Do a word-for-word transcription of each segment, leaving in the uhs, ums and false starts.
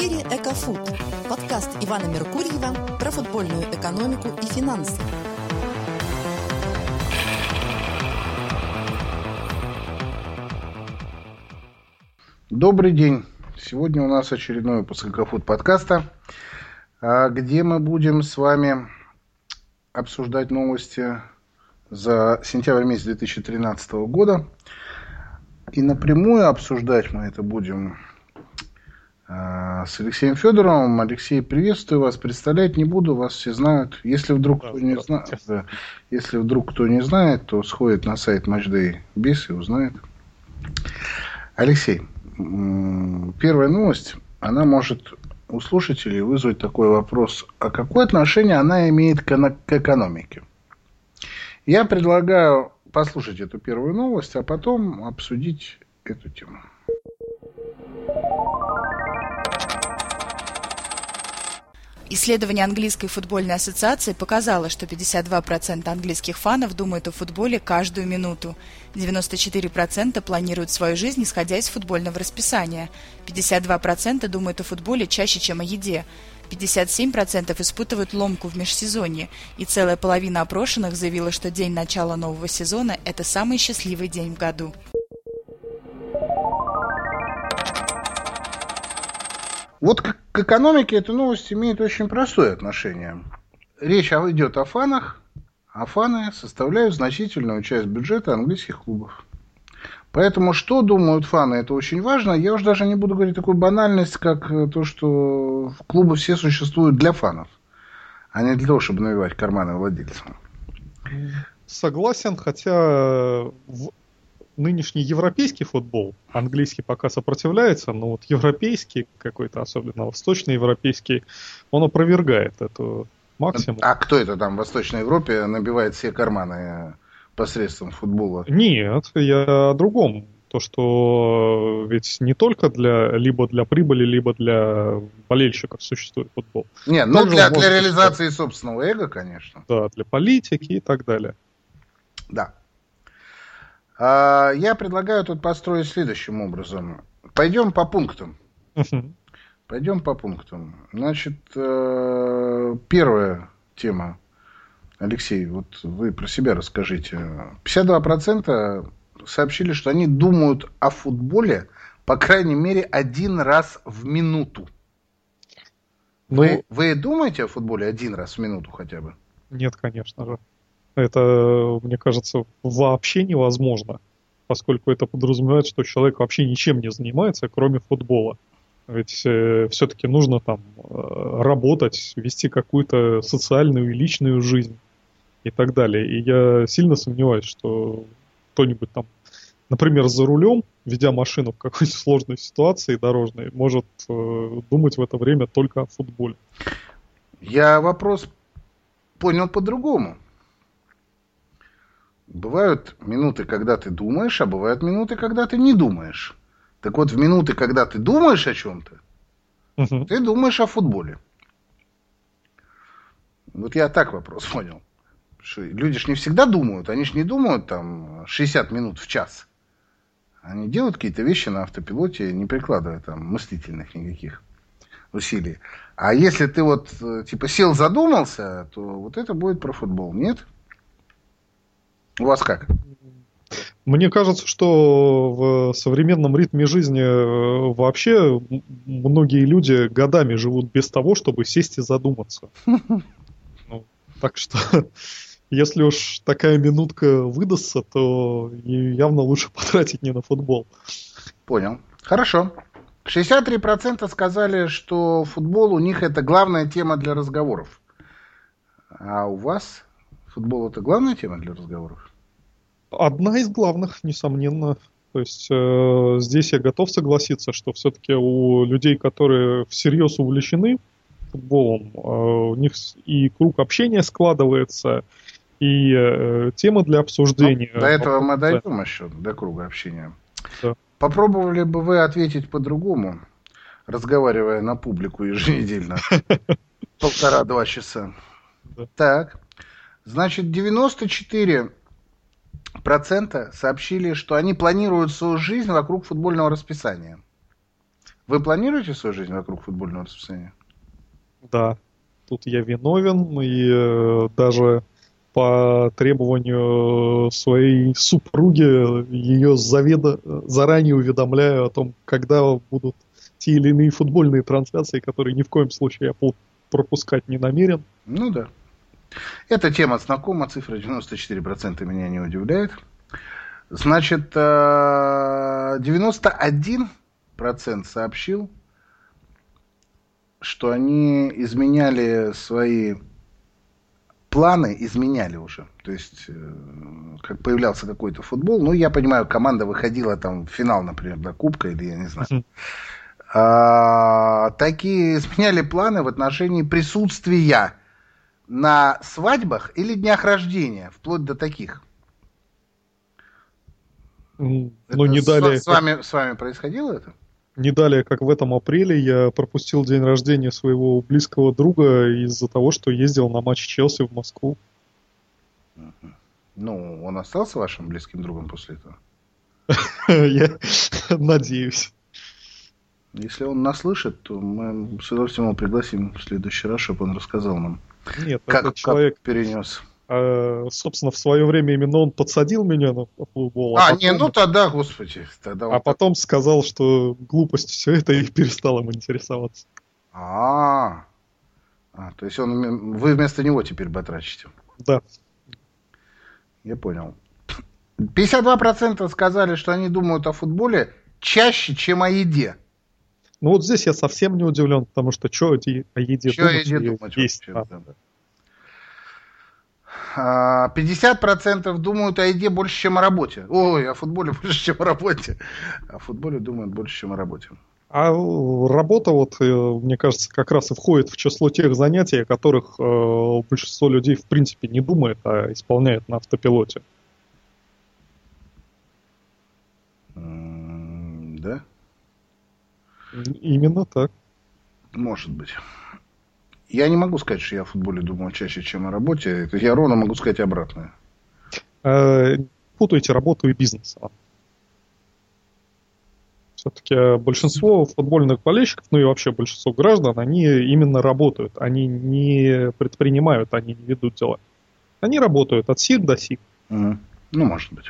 эфире «Экофуд» – подкаст Ивана Меркурьева про футбольную экономику и финансы. Добрый день. Сегодня у нас очередной выпуск «Экофуд» подкаста, где мы будем с вами обсуждать новости за сентябрь месяц две тысячи тринадцатого года. И напрямую обсуждать мы это будем с Алексеем Федоровым. Алексей, приветствую вас. Представлять не буду, вас все знают. Если вдруг кто не знает, да, если вдруг кто не знает, то сходит на сайт Matchday Biz и узнает. Алексей, первая новость, она может у слушателей вызвать такой вопрос: а какое отношение она имеет к экономике? Я предлагаю послушать эту первую новость, а потом обсудить эту тему. Исследование Английской футбольной ассоциации показало, что пятьдесят два процента английских фанов думают о футболе каждую минуту. девяносто четыре процента планируют свою жизнь, исходя из футбольного расписания. пятьдесят два процента думают о футболе чаще, чем о еде. пятьдесят семь процентов испытывают ломку в межсезонье. И целая половина опрошенных заявила, что день начала нового сезона – это самый счастливый день в году. Вот к экономике эта новость имеет очень простое отношение. Речь идет о фанах, а фаны составляют значительную часть бюджета английских клубов. Поэтому что думают фаны, это очень важно. Я уже даже не буду говорить такую банальность, как то, что клубы все существуют для фанов, а не для того, чтобы набивать карманы владельцам. Согласен, хотя в нынешний европейский футбол, английский пока сопротивляется, но вот европейский какой-то, особенно восточноевропейский, он опровергает эту максимум. А кто это там в Восточной Европе набивает все карманы посредством футбола? Нет, я о другом. То, что ведь не только для, либо для прибыли, либо для болельщиков существует футбол. Нет, ну для, для реализации собственного эго, конечно. Да, для политики и так далее. Да. Я предлагаю тут построить следующим образом. Пойдем по пунктам. Uh-huh. Пойдем по пунктам. Значит, первая тема. Алексей, вот вы про себя расскажите. пятьдесят два процента сообщили, что они думают о футболе, по крайней мере, один раз в минуту. Ну, вы, вы думаете о футболе один раз в минуту хотя бы? Нет, конечно же. Это, мне кажется, вообще невозможно, поскольку это подразумевает, что человек вообще ничем не занимается, кроме футбола. Ведь э, все-таки нужно там э, работать, вести какую-то социальную и личную жизнь и так далее. И я сильно сомневаюсь, что кто-нибудь там, например, за рулем, ведя машину в какой-то сложной ситуации дорожной, может э, думать в это время только о футболе. Я вопрос понял по-другому. Бывают минуты, когда ты думаешь, а бывают минуты, когда ты не думаешь. Так вот, в минуты, когда ты думаешь о чем-то, uh-huh. ты думаешь о футболе. Вот я так вопрос понял. Что люди ж не всегда думают, они ж не думают там шестьдесят минут в час. Они делают какие-то вещи на автопилоте, не прикладывая там мыслительных никаких усилий. А если ты вот типа сел, задумался, то вот это будет про футбол, нет? У вас как? Мне кажется, что в современном ритме жизни вообще многие люди годами живут без того, чтобы сесть и задуматься. Ну, так что, если уж такая минутка выдастся, то явно лучше потратить не на футбол. Понял. Хорошо. шестьдесят три процента сказали, что футбол у них это главная тема для разговоров. А у вас? Футбол это главная тема для разговоров? Одна из главных, несомненно. То есть э, здесь я готов согласиться, что все-таки у людей, которые всерьез увлечены футболом, э, у них и круг общения складывается, и э, темы для обсуждения. Ну, до этого мы дойдем еще, до круга общения. Да. Попробовали бы вы ответить по-другому, разговаривая на публику еженедельно? Полтора-два часа. Так. Значит, девяносто четыре процента сообщили, что они планируют свою жизнь вокруг футбольного расписания. Вы планируете свою жизнь вокруг футбольного расписания? Да, тут я виновен, и э, даже по требованию своей супруги ее заведа... заранее уведомляю о том, когда будут те или иные футбольные трансляции, которые ни в коем случае я пропускать не намерен. Ну да. Эта тема знакома, цифра девяносто четыре процента меня не удивляет. Значит, девяносто один процент сообщил, что они изменяли свои планы, изменяли уже. То есть, как появлялся какой-то футбол, ну, я понимаю, команда выходила там в финал, например, до Кубка, или я не знаю. Uh-huh. А, такие изменяли планы в отношении присутствия на свадьбах или днях рождения, вплоть до таких. Ну, не далее, с, с, вами, с вами происходило это? Не далее, как в этом апреле, я пропустил день рождения своего близкого друга из-за того, что ездил на матч Челси в Москву. Ну, он остался вашим близким другом после этого? Я надеюсь. Если он нас слышит, то мы с удовольствием его пригласим в следующий раз, чтобы он рассказал нам, Нет, как, этот человек как перенес. А, собственно, в свое время именно он подсадил меня на футбол. А, а потом, не, ну тогда, господи. Тогда а потом так... сказал, что глупость все это, и перестал им интересоваться. А, а, то есть он, вы вместо него теперь батрачите? Да. Я понял. пятьдесят два процента сказали, что они думают о футболе чаще, чем о еде. Ну вот здесь я совсем не удивлен, потому что что о еде чё думать, о еде думать есть. Вообще, да. пятьдесят процентов думают о еде больше, чем о работе. Ой, о футболе больше, чем о работе. О футболе думают больше, чем о работе. А работа, вот, мне кажется, как раз и входит в число тех занятий, о которых э, большинство людей в принципе не думает, а исполняет на автопилоте. Mm, да? Именно так. Может быть. Я не могу сказать, что я о футболе думаю чаще, чем о работе. Я ровно могу сказать обратное. Э, путайте работу и бизнес. Все-таки большинство футбольных болельщиков, ну и вообще большинство граждан, они именно работают. Они не предпринимают, они не ведут дела. Они работают от сих до сих. Угу. Ну, может быть.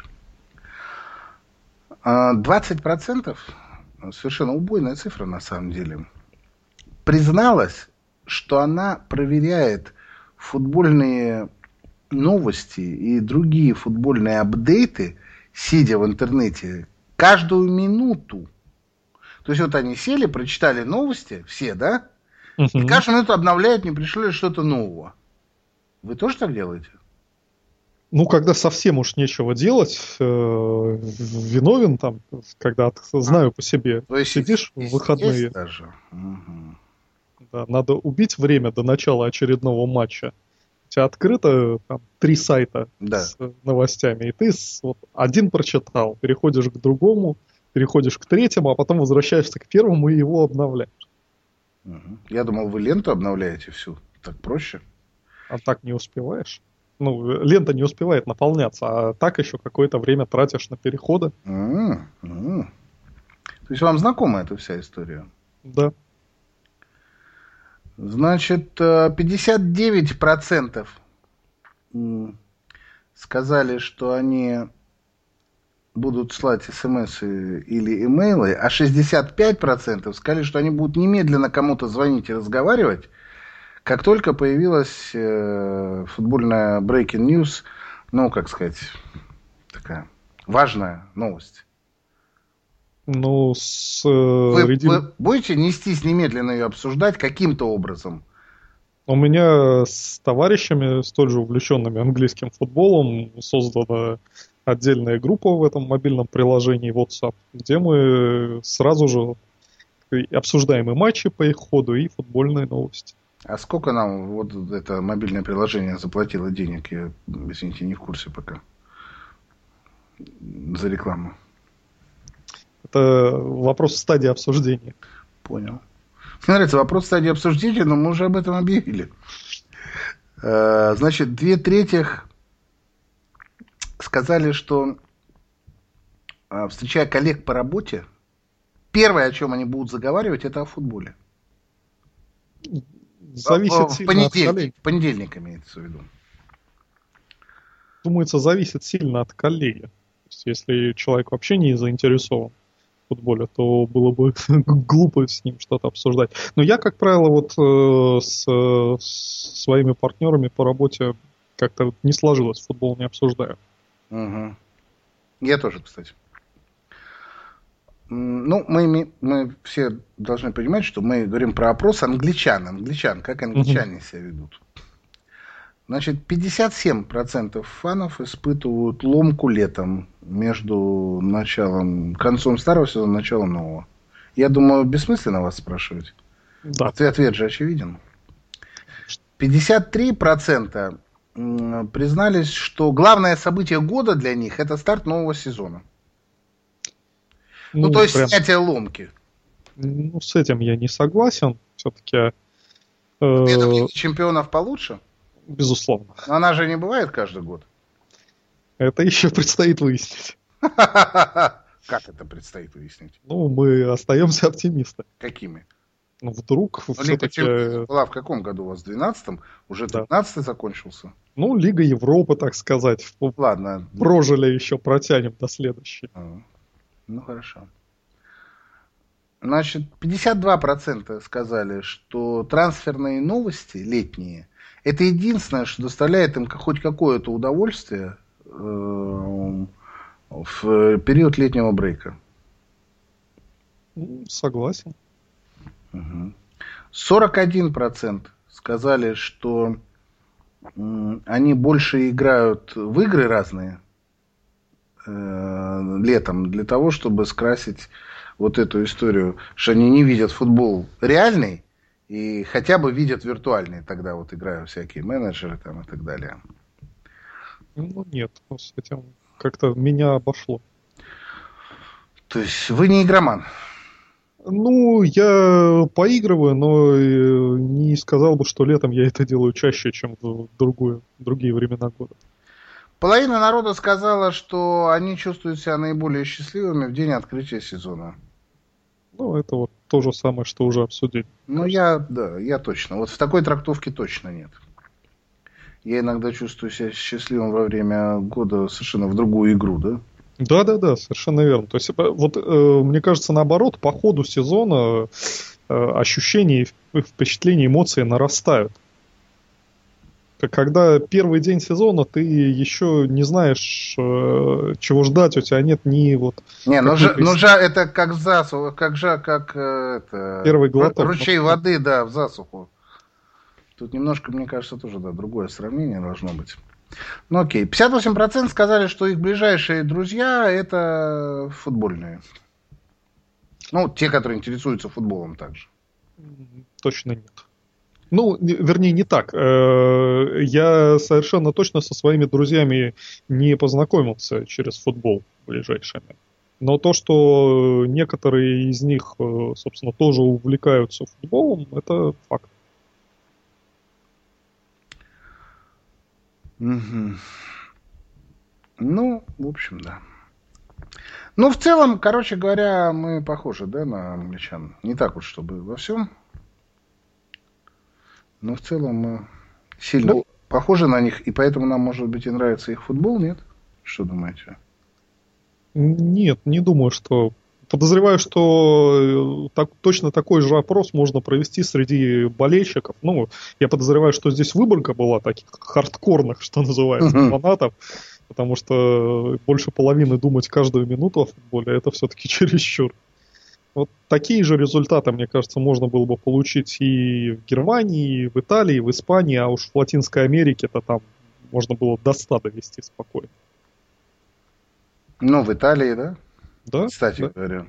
двадцать процентов, совершенно убойная цифра на самом деле, призналась, что она проверяет футбольные новости и другие футбольные апдейты, сидя в интернете, каждую минуту. То есть вот они сели, прочитали новости, все, да? Uh-huh. И каждую минуту обновляют, не пришло ли что-то нового. Вы тоже так делаете? Ну, когда совсем уж нечего делать, э, виновен там, когда знаю а, по себе, то есть сидишь есть, в выходные. Есть даже. Угу. Да, надо убить время до начала очередного матча. У тебя открыто там три сайта да. с новостями, и ты с, вот, один прочитал, переходишь к другому, переходишь к третьему, а потом возвращаешься к первому и его обновляешь. Угу. Я думал, вы ленту обновляете всю. Так проще. А так не успеваешь. Ну, лента не успевает наполняться, а так еще какое-то время тратишь на переходы. Mm-hmm. То есть вам знакома эта вся история? Да. Значит, пятьдесят девять процентов сказали, что они будут слать смс или имейлы, а шестьдесят пять процентов сказали, что они будут немедленно кому-то звонить и разговаривать, как только появилась э, футбольная breaking news, ну, как сказать, такая важная новость. Ну, с... Вы, Редим... вы будете нестись немедленно ее обсуждать каким-то образом? У меня с товарищами, столь же увлеченными английским футболом, создана отдельная группа в этом мобильном приложении WhatsApp, где мы сразу же обсуждаем и матчи по их ходу, и футбольные новости. А сколько нам вот это мобильное приложение заплатило денег? Я, извините, не в курсе пока. За рекламу. Это вопрос стадии обсуждения. Понял. Мне нравится вопрос стадии обсуждения, но мы уже об этом объявили. Значит, две трети сказали, что, встречая коллег по работе, первое, о чем они будут заговаривать, это о футболе. Зависит в, сильно понедельник, от коллег. В понедельник имеется в виду. Думается, зависит сильно от коллеги. То есть, если человек вообще не заинтересован в футболе, то было бы глупо с ним что-то обсуждать. Но я, как правило, вот э, с, с своими партнерами по работе как-то не сложилось, футбол не обсуждаю. Угу. Я тоже, кстати. Ну, мы, мы все должны понимать, что мы говорим про опрос англичан. Англичан, как англичане uh-huh. себя ведут. Значит, пятьдесят семь процентов фанов испытывают ломку летом между началом, концом старого сезона и началом нового. Я думаю, бессмысленно вас спрашивать. Да. Ответ, ответ же очевиден. пятьдесят три процента признались, что главное событие года для них – это старт нового сезона. Ну, ну, то есть прям... снятие ломки. Ну, с этим я не согласен. Все-таки... Э... Это в Лиге чемпионов получше? Безусловно. Но она же не бывает каждый год. Это еще предстоит выяснить. Как это предстоит выяснить? Ну, мы остаемся оптимистами. Какими? Ну, вдруг ну, Лига чемпионов была в каком году у вас? В двенадцатом? Уже двенадцатый да. закончился? Ну, Лига Европы, так сказать. Ладно. Прожили еще, протянем до следующей. А. Ну, хорошо. Значит, пятьдесят два процента сказали, что трансферные новости летние – это единственное, что доставляет им хоть какое-то удовольствие э, в период летнего брейка. Согласен. Угу. сорок один процент сказали, что э, они больше играют в игры разные летом для того, чтобы скрасить вот эту историю, что они не видят футбол реальный и хотя бы видят виртуальный, тогда вот играют всякие менеджеры там и так далее. Ну нет, с этим как-то меня обошло. То есть вы не игроман? Ну, я поигрываю, но не сказал бы, что летом я это делаю чаще, чем в другую, другие времена года. Половина народа сказала, что они чувствуют себя наиболее счастливыми в день открытия сезона. Ну, это вот то же самое, что уже обсудили. Ну, я, да, я точно. Вот в такой трактовке точно нет. Я иногда чувствую себя счастливым во время года совершенно в другую игру, да? Да-да-да, совершенно верно. То есть, вот, э, мне кажется, наоборот, по ходу сезона э, ощущения, впечатления, эмоции нарастают. Когда первый день сезона ты еще не знаешь, э, чего ждать, у тебя нет ни вот... Не, ну же, ну же это как в засуху, как же, как э, это... Первый глоток. Ручей воды, да, в засуху. Тут немножко, мне кажется, тоже, да, другое сравнение должно быть. Ну окей, пятьдесят восемь процентов сказали, что их ближайшие друзья это футбольные. Ну, те, которые интересуются футболом также. Точно нет. Ну, вернее, не так. Я совершенно точно со своими друзьями не познакомился через футбол ближайшими. Но то, что некоторые из них, собственно, тоже увлекаются футболом, это факт. Угу. Ну, в общем, да. Ну, в целом, короче говоря, мы похожи, да, на англичан. Не так вот, чтобы во всем. Но в целом мы сильно ну, похожи на них, и поэтому нам, может быть, и нравится их футбол, нет? Что думаете? Нет, не думаю, что... Подозреваю, что так, точно такой же опрос можно провести среди болельщиков. Ну, я подозреваю, что здесь выборка была таких хардкорных, что называется, uh-huh. фанатов, потому что больше половины думать каждую минуту о футболе, это все-таки чересчур. Вот такие же результаты, мне кажется, можно было бы получить и в Германии, и в Италии, и в Испании, а уж в Латинской Америке-то там можно было до ста довести спокойно. Ну, в Италии, да? Да? Кстати да. говоря,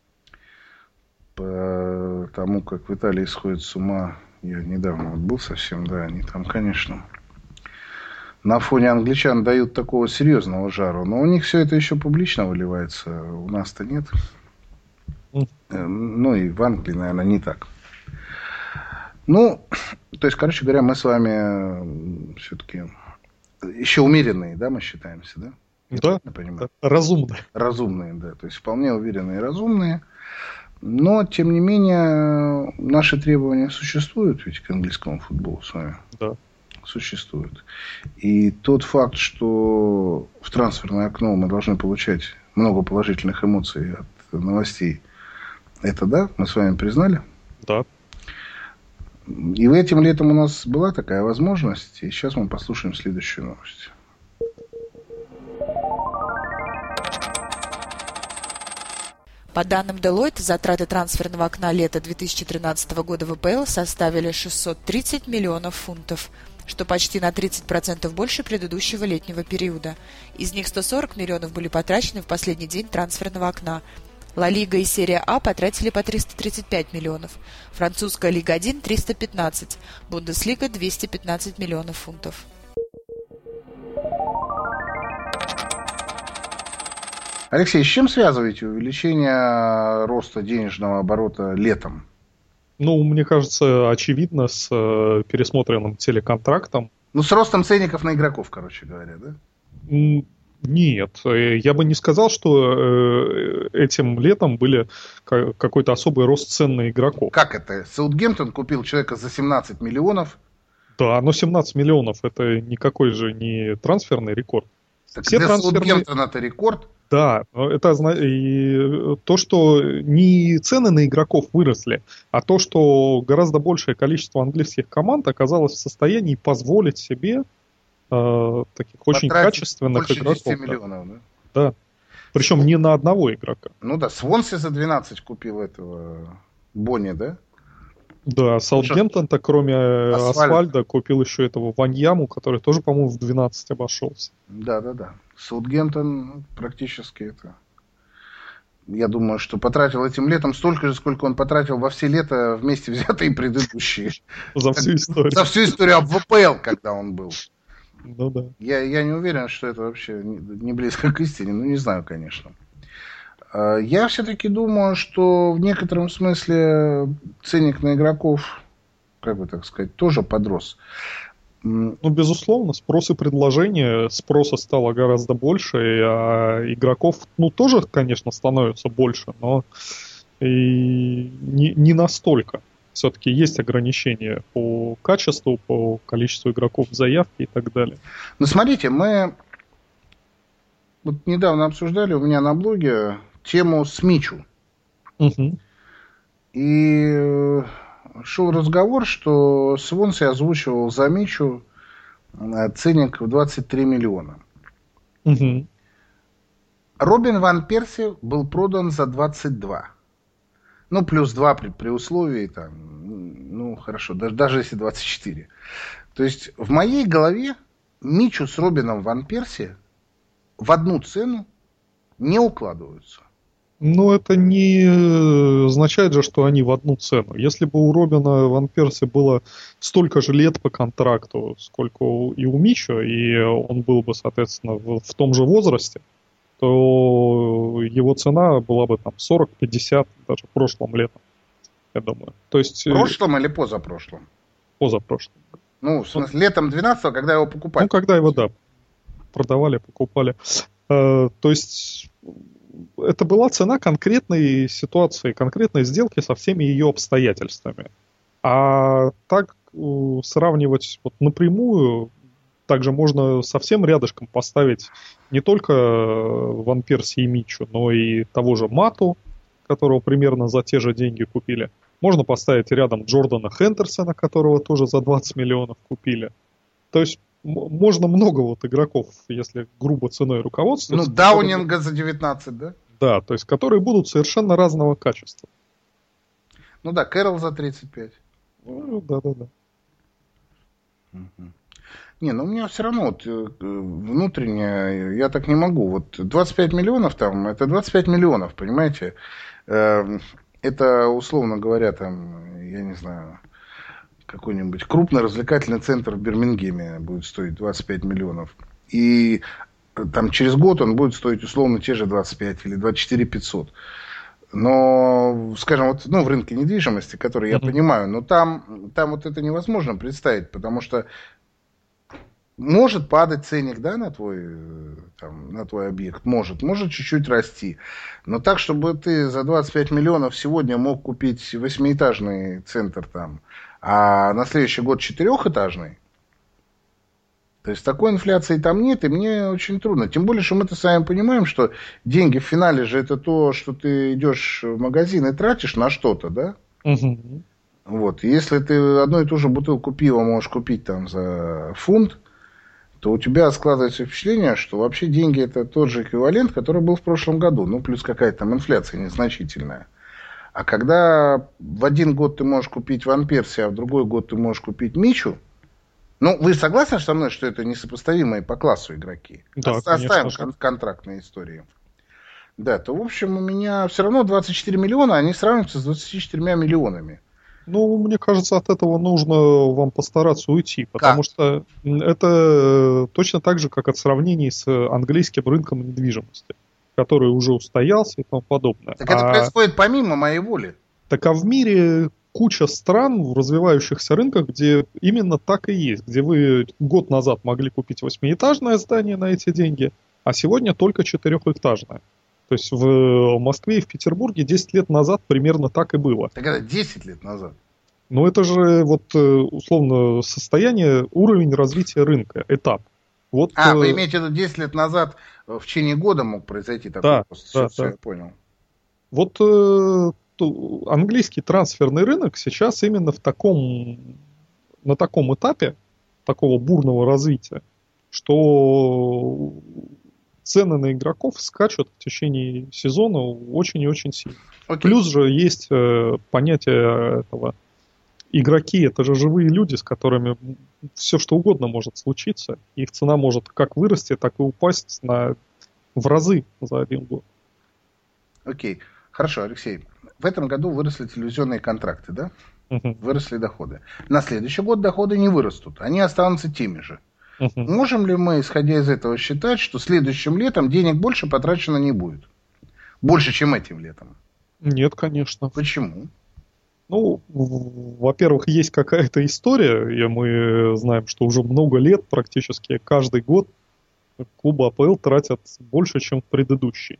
по тому, как в Италии сходит с ума, я недавно вот был совсем, да, они там, конечно, на фоне англичан дают такого серьезного жару, но у них все это еще публично выливается, у нас-то нет. Mm. Ну и в Англии, наверное, не так. Ну, то есть, короче говоря, мы с вами все-таки еще умеренные, да, мы считаемся, да? Да, да, разумные. Разумные, да. То есть вполне уверенные и разумные. Но, тем не менее, наши требования существуют ведь к английскому футболу с вами. Да. Существуют. И тот факт, что в трансферное окно мы должны получать много положительных эмоций от новостей, это да, мы с вами признали. Да. И этим летом у нас была такая возможность. И сейчас мы послушаем следующую новость. По данным Deloitte, затраты трансферного окна лета две тысячи тринадцатого года в АПЛ составили шестьсот тридцать миллионов фунтов, что почти на тридцать процентов больше предыдущего летнего периода. Из них сто сорок миллионов были потрачены в последний день трансферного окна. Ла Лига и Серия А потратили по триста тридцать пять миллионов, французская Лига один – триста пятнадцать, Бундеслига – двести пятнадцать миллионов фунтов. Алексей, с чем связываете увеличение роста денежного оборота летом? Ну, мне кажется, очевидно, с э, пересмотренным телеконтрактом. Ну, с ростом ценников на игроков, короче говоря, да? Нет, я бы не сказал, что э, этим летом были к- какой-то особый рост цен на игроков. Как это? Саутгемптон купил человека за семнадцать миллионов. Да, но семнадцать миллионов это никакой же не трансферный рекорд. Так Все для трансферные... Саутгемптона это рекорд. Да, это и то, что не цены на игроков выросли, а то, что гораздо большее количество английских команд оказалось в состоянии позволить себе э, таких очень качественных больше игроков. десять миллионов, да? Да. Причем не на одного игрока. Ну да, Свонси за двенадцать купил этого Бонни, да? Да, Саутгемптон-то кроме Асфальт. Асфальда купил еще этого Ваньяму, который тоже, по-моему, в двенадцать обошелся. Да, да, да. Саутгемптон практически это... Я думаю, что потратил этим летом столько же, сколько он потратил во все лета вместе взятые предыдущие. За всю историю. За всю историю АПЛ, когда он был. Ну да. Я, я не уверен, что это вообще не, не близко к истине. Ну, не знаю, конечно. Я все-таки думаю, что в некотором смысле ценник на игроков, как бы так сказать, тоже подрос. Ну, безусловно, спрос и предложение, спроса стало гораздо больше, а игроков, ну, тоже, конечно, становится больше, но и не, не настолько. Все-таки есть ограничения по качеству, по количеству игроков в заявке и так далее. Ну, смотрите, мы вот недавно обсуждали у меня на блоге тему с Мичу. Угу. И шел разговор, что Свонси озвучивал за Мичу ценник в двадцать три миллиона. Угу. Робин ван Перси был продан за двадцать два. Ну, плюс два при, при условии, там, ну, хорошо, даже, даже если двадцать четыре. То есть, в моей голове Мичу с Робином ван Перси в одну цену не укладываются. Но это не означает же, что они в одну цену. Если бы у Робина ван Перси было столько же лет по контракту, сколько и у Мичо, и он был бы, соответственно, в, в том же возрасте, то его цена была бы там сорок-пятьдесят, даже прошлым летом, я думаю. То есть, в прошлом или позапрошлом? Позапрошлым. Ну, в смысле, летом двенадцатого, когда его покупали. Ну, когда его, да, продавали, покупали. Э, то есть... Это была цена конкретной ситуации, конкретной сделки со всеми ее обстоятельствами. А так сравнивать вот напрямую, также можно совсем рядышком поставить не только Ван Перси и Мичу, но и того же Мату, которого примерно за те же деньги купили. Можно поставить рядом Джордана Хендерсона, которого тоже за двадцать миллионов купили. То есть можно много вот игроков, если грубо ценой руководствоваться. Ну, Даунинга за девятнадцать, да? Да, то есть которые будут совершенно разного качества. Ну да, Кэрролл за тридцать пять. Ну, да, да, да. Угу. Не, ну у меня все равно вот, внутренне, я так не могу. Вот двадцать пять миллионов там, это двадцать пять миллионов, понимаете? Это, условно говоря, там, я не знаю... какой-нибудь крупный развлекательный центр в Бирмингеме будет стоить двадцать пять миллионов. И там через год он будет стоить условно те же двадцать пять или двадцать четыре пятьсот. Но, скажем, вот, ну, в рынке недвижимости, который я mm-hmm. понимаю, но там, там вот это невозможно представить, потому что Может падать ценник, да, на твой, там, на твой объект? Может. Может чуть-чуть расти. Но так, чтобы ты за двадцать пять миллионов сегодня мог купить восьмиэтажный центр там, а на следующий год четырехэтажный, то есть такой инфляции там нет, и мне очень трудно. Тем более, что мы-то с вами понимаем, что деньги в финале же это то, что ты идешь в магазин и тратишь на что-то, да? Угу. Вот. Если ты одну и ту же бутылку пива можешь купить там за фунт, то у тебя складывается впечатление, что вообще деньги это тот же эквивалент, который был в прошлом году. Ну, плюс какая-то там инфляция незначительная. А когда в один год ты можешь купить Ван Перси, а в другой год ты можешь купить Мичу, ну, вы согласны со мной, что это несопоставимые по классу игроки? Да, Оставим кон- контрактные истории. Да, то, в общем, у меня все равно двадцать четыре миллиона, они сравниваются с двадцатью четырьмя миллионами. Ну, мне кажется, от этого нужно вам постараться уйти, потому Как? что это точно так же, как от сравнений с английским рынком недвижимости, который уже устоялся и тому подобное. Так это а, происходит помимо моей воли. Так а в мире куча стран в развивающихся рынках, где именно так и есть, где вы год назад могли купить восьмиэтажное здание на эти деньги, а сегодня только четырехэтажное. То есть в Москве и в Петербурге десять лет назад примерно так и было. Так это десять лет назад. Но это же вот условно состояние, уровень развития рынка, этап. Вот, а, вы имеете в виду десять лет назад в течение года мог произойти такой да, рост? Да, все, да. Я понял. Вот э, то, английский трансферный рынок сейчас именно в таком, на таком этапе такого бурного развития, что цены на игроков скачут в течение сезона очень и очень сильно. Окей. Плюс же есть э, понятие этого игроки, это же живые люди, с которыми все что угодно может случиться. Их цена может как вырасти, так и упасть на, в разы за один год. Окей. Хорошо, Алексей. В этом году выросли телевизионные контракты, да? Uh-huh. Выросли доходы. На следующий год доходы не вырастут. Они останутся теми же. Uh-huh. Можем ли мы, исходя из этого, считать, что следующим летом денег больше потрачено не будет? Больше, чем этим летом? Нет, конечно. Почему? Ну, во-первых, есть какая-то история, и мы знаем, что уже много лет, практически каждый год, клубы АПЛ тратят больше, чем в предыдущий.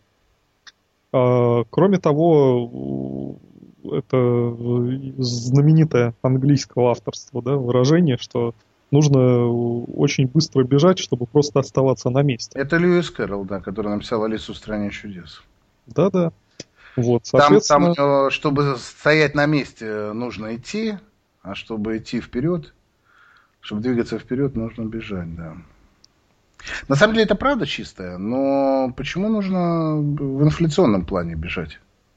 А, кроме того, это знаменитое английского авторства, да, выражение, что нужно очень быстро бежать, чтобы просто оставаться на месте. Это Льюис Кэрролл, да, который написал «Алису в стране чудес». Да-да. Вот, соответственно... там, там, чтобы стоять на месте, нужно идти, а чтобы идти вперед, чтобы двигаться вперед, нужно бежать, да. На самом деле это правда чистая, но почему нужно в инфляционном плане бежать?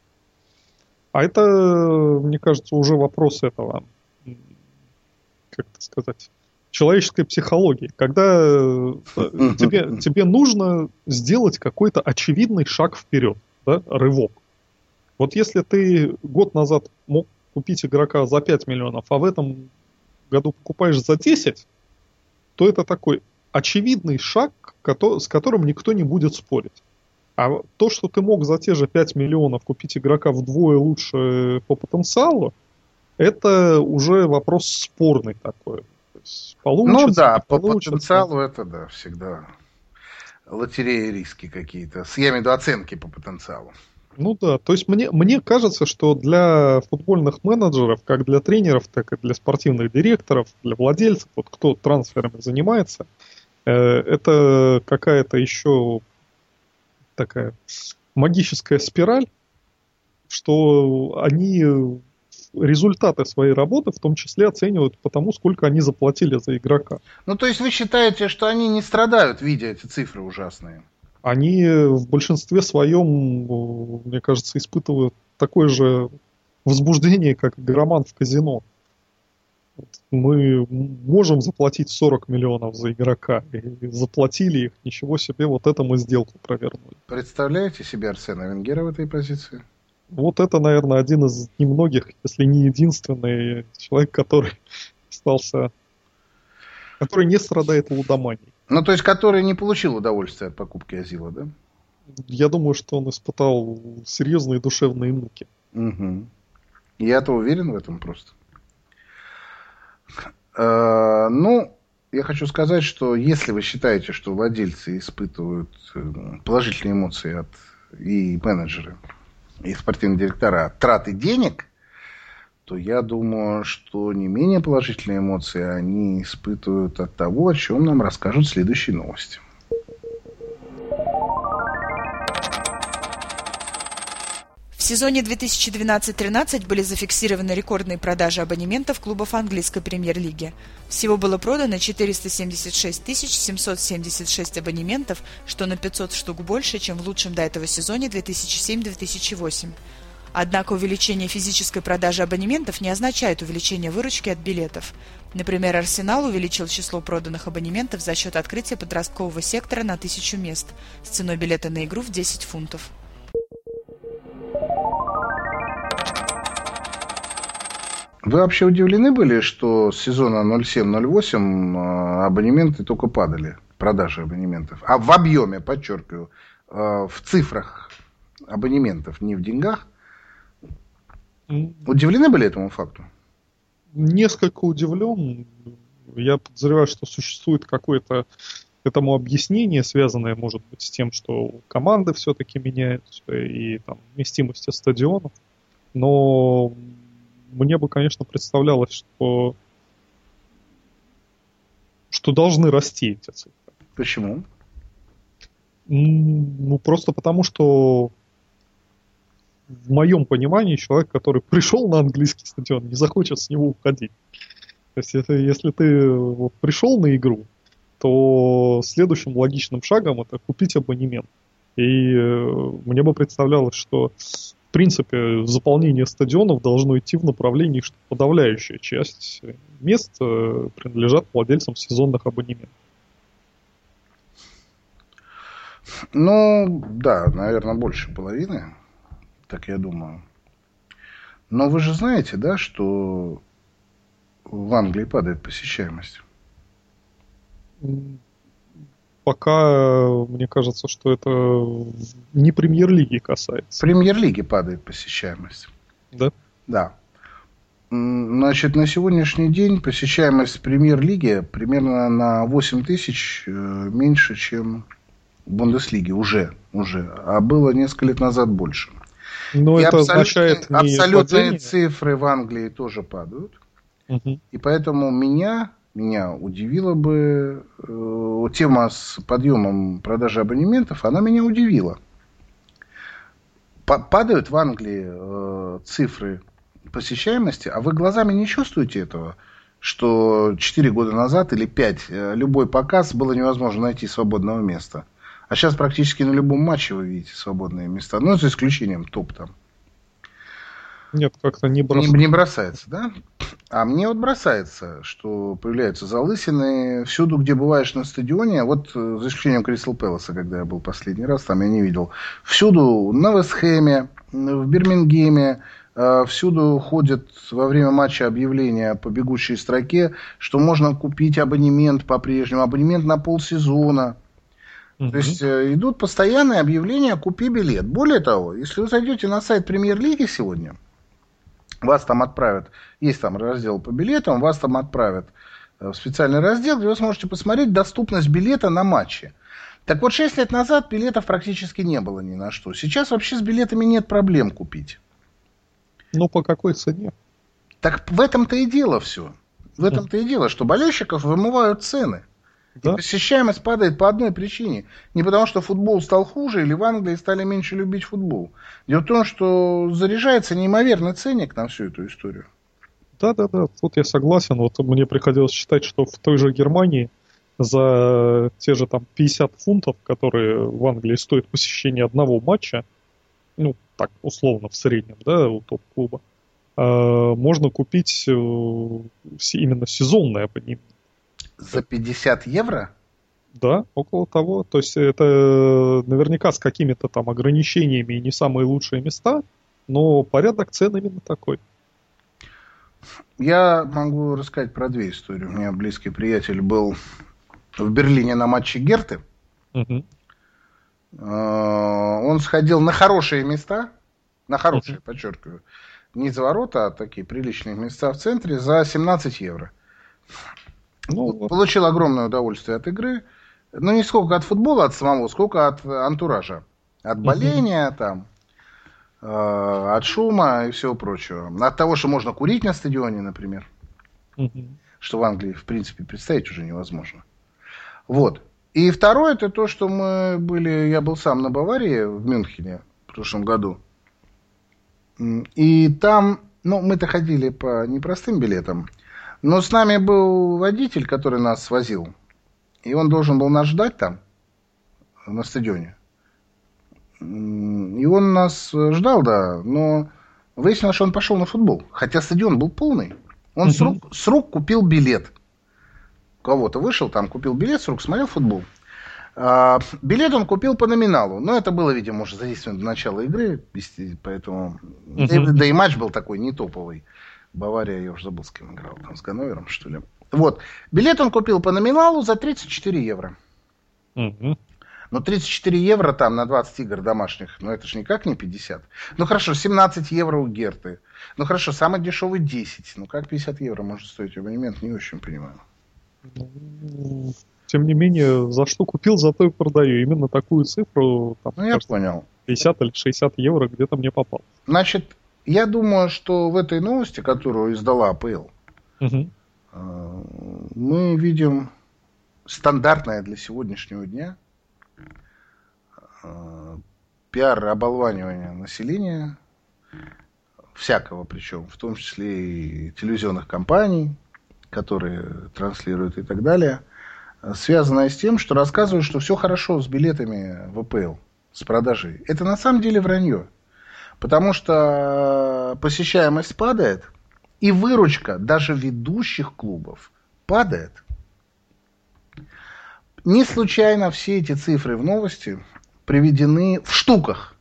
А это, мне кажется, уже вопрос этого, как это сказать, человеческой психологии. Когда тебе, тебе нужно сделать какой-то очевидный шаг вперед, да, рывок. Вот если ты год назад мог купить игрока за пять миллионов, а в этом году покупаешь за десять, то это такой очевидный шаг, с которым никто не будет спорить. А то, что ты мог за те же пять миллионов купить игрока вдвое лучше по потенциалу, это уже вопрос спорный такой. То есть, получится, ну да, по получится. потенциалу это да, всегда лотерея риски какие-то. Я имею в виду оценки по потенциалу. Ну да, то есть мне, мне кажется, что для футбольных менеджеров, как для тренеров, так и для спортивных директоров, для владельцев, вот кто трансферами занимается, э, это какая-то еще такая магическая спираль, что они результаты своей работы в том числе оценивают по тому, сколько они заплатили за игрока. Ну то есть вы считаете, что они не страдают, видя эти цифры ужасные? Они в большинстве своем, мне кажется, испытывают такое же возбуждение, как игроман в казино. Мы можем заплатить сорок миллионов за игрока, и заплатили их, ничего себе, вот это мы сделку провернули. Представляете себе Арсена Венгера в этой позиции? Вот это, наверное, один из немногих, если не единственный человек, который остался, который не страдает лудоманией. Ну, то есть, который не получил удовольствия от покупки Азила, да? Я думаю, что он испытал серьезные душевные муки. Угу. Я-то уверен в этом просто. Э, ну, я хочу сказать, что если вы считаете, что владельцы испытывают положительные эмоции от и менеджеры, и спортивные директора от траты денег, то я думаю, что не менее положительные эмоции они испытывают от того, о чем нам расскажут следующие новости. В сезоне две тысячи двенадцать-тринадцать были зафиксированы рекордные продажи абонементов клубов английской премьер-лиги. Всего было продано четыреста семьдесят шесть тысяч семьсот семьдесят шесть абонементов, что на пятьсот штук больше, чем в лучшем до этого сезоне две тысячи седьмом - две тысячи восьмом. Однако увеличение физической продажи абонементов не означает увеличение выручки от билетов. Например, Арсенал увеличил число проданных абонементов за счет открытия подросткового сектора на тысячу мест с ценой билета на игру в десять фунтов. Вы вообще удивлены были, что с сезона ноль семь - ноль восемь абонементы только падали, продажи абонементов? А в объеме, подчеркиваю, в цифрах абонементов, не в деньгах. Удивлены были этому факту? Несколько удивлен. Я подозреваю, что существует какое-то этому объяснение, связанное, может быть, с тем, что команды все-таки меняются и там вместимость стадионов. Но мне бы, конечно, представлялось, что, что должны расти эти цифры. Почему? Ну, просто потому, что в моем понимании человек, который пришел на английский стадион, не захочет с него уходить. То есть, если, если ты вот пришел на игру, то следующим логичным шагом это купить абонемент. И э, мне бы представлялось, что в принципе заполнение стадионов должно идти в направлении, что подавляющая часть мест э, принадлежат владельцам сезонных абонементов. Ну, да, наверное, больше половины, так я думаю. Но вы же знаете, да, что в Англии падает посещаемость? Пока мне кажется, что это не премьер-лиги касается. В премьер-лиге падает посещаемость. Да? Да. Значит, на сегодняшний день посещаемость премьер-лиги примерно на восемь тысяч меньше, чем в Бундеслиге уже, уже. А было несколько лет назад больше. Но и это абсолютные, означает не абсолютные падение. цифры в Англии тоже падают. Угу. И поэтому меня, меня удивила бы э, тема с подъемом продажи абонементов, она меня удивила. Падают в Англии э, цифры посещаемости, а вы глазами не чувствуете этого, что четыре года назад или пять э, любой показ было невозможно найти свободного места. А сейчас практически на любом матче вы видите свободные места. Ну, за исключением топ там. Нет, как-то не бросается. Не, не бросается, да? А мне вот бросается, что появляются залысины всюду, где бываешь на стадионе. Вот за исключением Кристал Пэласа, когда я был последний раз, там я не видел. Всюду на Вест-Хэме, в Бирмингеме, всюду ходят во время матча объявления по бегущей строке, что можно купить абонемент по-прежнему, абонемент на полсезона. Mm-hmm. То есть идут постоянные объявления «Купи билет». Более того, если вы зайдете на сайт Премьер-лиги сегодня, вас там отправят, есть там раздел по билетам, вас там отправят в специальный раздел, где вы сможете посмотреть доступность билета на матчи. Так вот, шесть лет назад билетов практически не было ни на что. Сейчас вообще с билетами нет проблем купить. Ну, по какой цене? Так в этом-то и дело все. В этом-то и дело, что болельщиков вымывают цены. Да? И посещаемость падает по одной причине. Не потому, что футбол стал хуже, или в Англии стали меньше любить футбол. Дело в том, что заряжается неимоверный ценник на всю эту историю. Да-да-да, тут я согласен. Вот мне приходилось считать, что в той же Германии за те же там пятьдесят фунтов, которые в Англии стоит посещение одного матча, ну, так, условно, в среднем, да, у топ-клуба, можно купить именно сезонный абонемент. За пятьдесят евро? Да, около того. То есть это наверняка с какими-то там ограничениями и не самые лучшие места, но порядок цен именно такой. Я могу рассказать про две истории. У меня близкий приятель был в Берлине на матче Герты. Угу. Он сходил на хорошие места, на хорошие, угу. подчеркиваю, не за ворота, а такие приличные места в центре, за семнадцать евро. Ну, получил огромное удовольствие от игры. Но не сколько от футбола, от самого, сколько от антуража. От боления, угу. там, э, от шума и всего прочего. От того, что можно курить на стадионе, например. Угу. Что в Англии, в принципе, представить уже невозможно. Вот. И второе, это то, что мы были... Я был сам на Баварии, в Мюнхене, в прошлом году. И там... Ну, мы-то ходили по непростым билетам. Но с нами был водитель, который нас свозил. И он должен был нас ждать там, на стадионе. И он нас ждал, да, но выяснилось, что он пошел на футбол. Хотя стадион был полный. Он uh-huh. с, рук, с рук купил билет. У кого-то вышел там, купил билет, с рук смотрел футбол. А, билет он купил по номиналу. Но это было, видимо, уже за десять минут до начала игры. Поэтому... Uh-huh. Да, да и матч был такой не топовый. Бавария, я уже забыл, с кем играл. Там с Ганновером, что ли. Вот. Билет он купил по номиналу за тридцать четыре евро. Угу. Но тридцать четыре евро там на двадцать игр домашних, ну это же никак не пятьдесят. Ну хорошо, семнадцать евро у Герты. Ну хорошо, самый дешевый десять. Ну как пятьдесят евро может стоить абонемент, не очень понимаю. Тем не менее, за что купил, за то и продаю. Именно такую цифру, там, ну я кажется, понял. пятьдесят или шестьдесят евро где-то мне попал. Значит, я думаю, что в этой новости, которую издала АПЛ, угу. мы видим стандартное для сегодняшнего дня пиар-оболванивание населения, всякого причем, в том числе и телевизионных компаний, которые транслируют и так далее, связанное с тем, что рассказывают, что все хорошо с билетами в АПЛ, с продажей. Это на самом деле вранье, потому что посещаемость падает, и выручка даже ведущих клубов падает. Не случайно все эти цифры в новости приведены в штуках.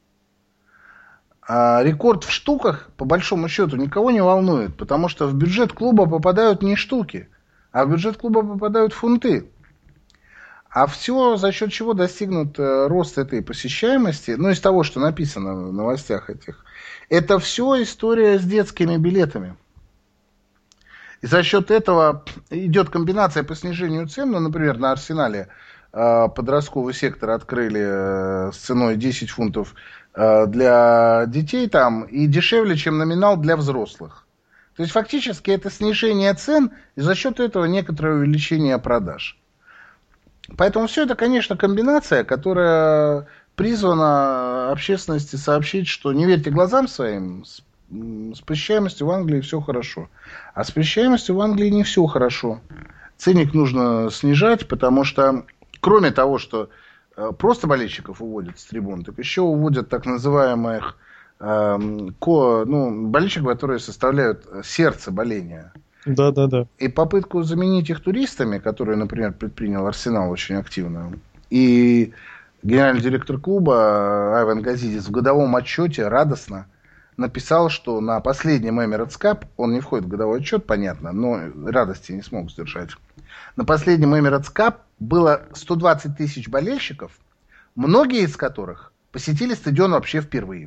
А рекорд в штуках, по большому счету, никого не волнует, потому что в бюджет клуба попадают не штуки, а в бюджет клуба попадают фунты. А все за счет чего достигнут рост этой посещаемости, ну, из того, что написано в новостях этих, это все история с детскими билетами. И за счет этого идет комбинация по снижению цен. Ну, например, на Арсенале э, подростковый сектор открыли э, с ценой десять фунтов э, для детей там и дешевле, чем номинал для взрослых. То есть фактически это снижение цен и за счет этого некоторое увеличение продаж. Поэтому все это, конечно, комбинация, которая призвана общественности сообщить, что не верьте глазам своим, с, с посещаемостью в Англии все хорошо. А с посещаемостью в Англии не все хорошо. Ценник нужно снижать, потому что, кроме того, что просто болельщиков уводят с трибун, так еще уводят так называемых э, ко, ну, болельщиков, которые составляют сердце боления. Да, да, да. И попытку заменить их туристами, которые, например, предпринял Арсенал очень активно, и генеральный директор клуба Айван Газидис в годовом отчете радостно написал, что на последнем Emirates Cup, он не входит в годовой отчет, понятно, но радости не смог сдержать. На последнем Emirates Cup было сто двадцать тысяч болельщиков, многие из которых посетили стадион вообще впервые.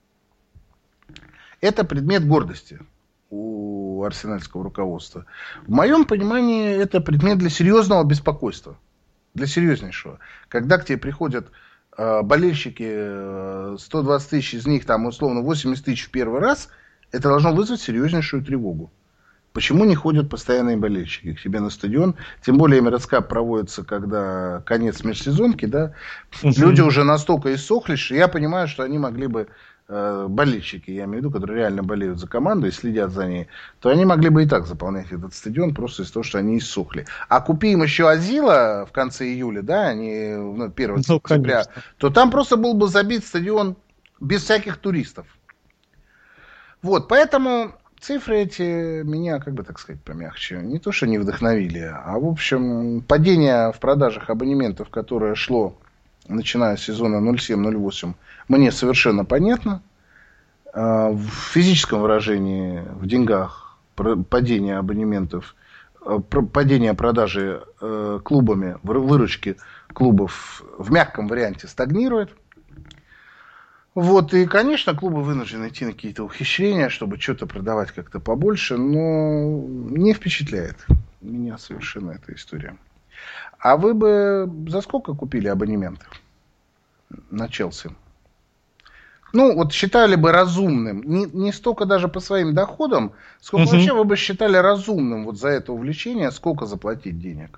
Это предмет гордости у арсенальского руководства. В моем понимании это предмет для серьезного беспокойства. Для серьезнейшего. Когда к тебе приходят э, болельщики, э, сто двадцать тысяч из них, там, условно, восемьдесят тысяч в первый раз, это должно вызвать серьезнейшую тревогу. Почему не ходят постоянные болельщики к себе на стадион? Тем более Emirates Cup проводится, когда конец межсезонки, да? Uh-huh. Люди уже настолько иссохли, что я понимаю, что они могли бы болельщики, я имею в виду, которые реально болеют за команду и следят за ней, то они могли бы и так заполнять этот стадион просто из-за того, что они иссохли. А купи им еще Азила в конце июля, да, а не ну, первого ну, сентября, конечно. То там просто был бы забит стадион без всяких туристов. Вот, поэтому цифры эти меня, как бы так сказать, помягче, не то, что не вдохновили, а в общем падение в продажах абонементов, которое шло начиная с сезона ноль семь ноль восемь, мне совершенно понятно. В физическом выражении, в деньгах, падение абонементов, падение продажи клубами, выручки клубов в мягком варианте стагнирует. Вот, и, конечно, клубы вынуждены идти на какие-то ухищрения, чтобы что-то продавать как-то побольше, но не впечатляет. меня совершенно эта история. А вы бы за сколько купили абонемент на Челси? Ну, вот считали бы разумным, не, не столько даже по своим доходам, сколько угу. вообще вы бы считали разумным вот за это увлечение, сколько заплатить денег?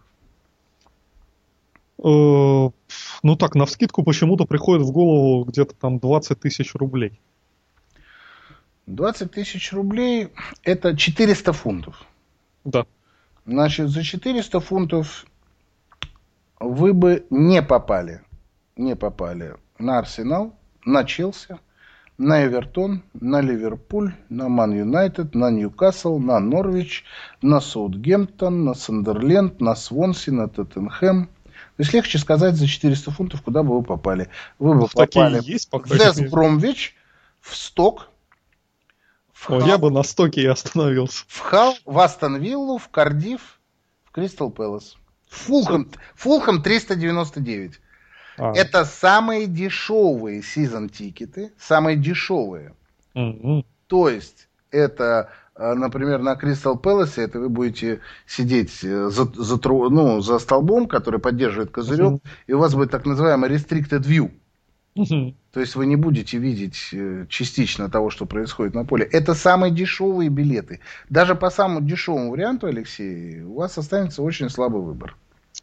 Ну так, навскидку почему-то приходит в голову где-то там двадцать тысяч рублей. двадцать тысяч рублей это четыреста фунтов. Да. Значит, за четыреста фунтов вы бы не попали, не попали на Арсенал, на Челси, на Эвертон, на Ливерпуль, на Ман Юнайтед, на Ньюкасл, на Норвич, на Саутгемптон, на Сандерленд, на Свонси, на Тоттенхэм. То есть легче сказать за четыреста фунтов, куда бы вы попали. Вы бы ну, попали есть, в Вест Бромвич, в Сток, в О, Хал, я бы на Стоке и остановился. В Хал, в Астон Виллу, в Кардифф, в Кристал Пэлас. Фулхэм, Фулхэм триста девяносто девять. А. Это самые дешевые сезон-тикеты, самые дешевые. Mm-hmm. То есть, это, например, на Кристал Пэласе, это вы будете сидеть за, за, ну, за столбом, который поддерживает козырек, mm-hmm. и у вас будет так называемый restricted view. Mm-hmm. То есть, вы не будете видеть частично того, что происходит на поле. Это самые дешевые билеты. Даже по самому дешевому варианту, Алексей, у вас останется очень слабый выбор.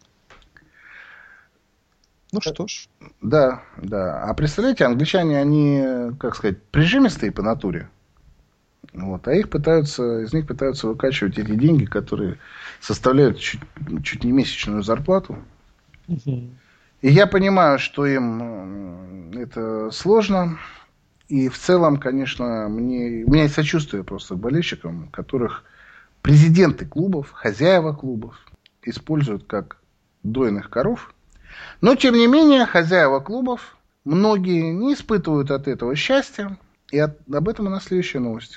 Ну что ж. Да, да. А представляете, англичане, они, как сказать, прижимистые по натуре. Вот. А их пытаются, из них пытаются выкачивать эти деньги, которые составляют чуть, чуть не месячную зарплату. Угу. И я понимаю, что им это сложно. И в целом, конечно, мне, у меня есть сочувствие просто к болельщикам, которых президенты клубов, хозяева клубов используют как дойных коров. Но, тем не менее, хозяева клубов, многие не испытывают от этого счастья. И от, об этом у нас следующая новость.